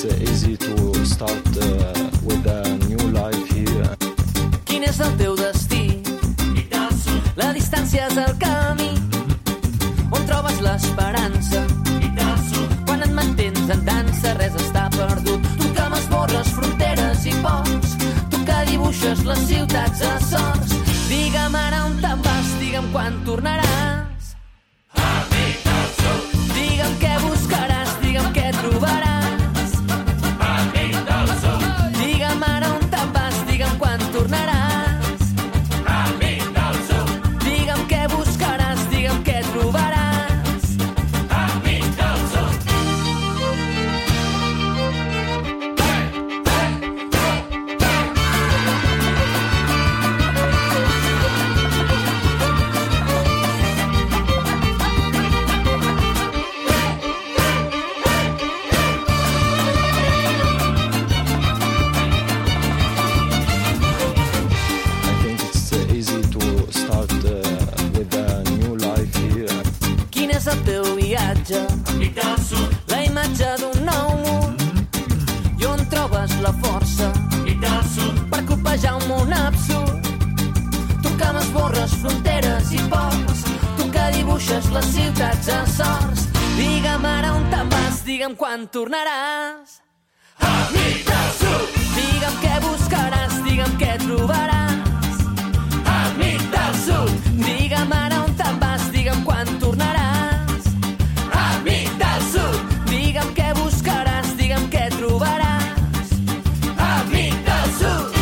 easy to start with a new life here. Quin és el teu destí? La distància és el camí on trobes l'esperança. Quan et mantens en dansa res està perdut. Tu que m'esborres fronteres i ports, tu que dibuixes les ciutats a sorts. Digue'm ara on te'n vas, digue'm quan tornaràs. Amic del Sud. Digue'm què buscaràs, digue'm què trobaràs. Amic del Sud. Digue'm ara on te'n vas, digue'm quan tornaràs. Amic del Sud. Digue'm què buscaràs, digue'm què trobaràs. Amic del Sud. I think it's easy to start with a new life here. Quin és el teu viatge? Amic del Sud. La imatge d'un nou món i on trobes la força Amic del Sud. per copejar un món absurd. Tu que m'esborres fronteres i ports, tu que dibuixes les ciutats a sorts. Digue'm ara on te'n vas, digue'm quan tornaràs. Amic del Sud. Digue'm què buscaràs, digue'm què trobaràs. Amic del Sud. Digue'm ara on te'n vas, digue'm quan tornaràs. Amic del Sud. Digue'm què buscaràs, digue'm què trobaràs. Amic del Sud.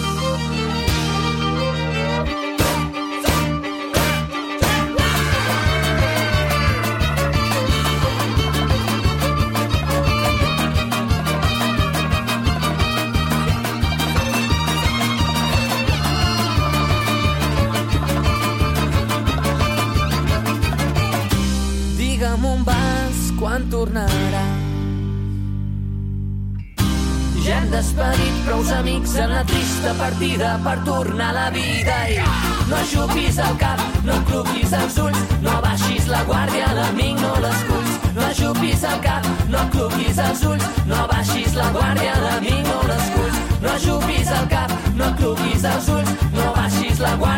Digue'm on vas, quan tornaràs. Ja hem despedit prous amics en la trista partida per tornar a la vida. I no ajupis el cap, no cluquis els ulls, no baixis la guàrdia, l'amic no l'esculls. No ajupis el cap, no cluquis els ulls, no baixis la guàrdia, l'amic no l'esculls. No ajupis el cap, no cluquis els ulls, no baixis la guàrdia.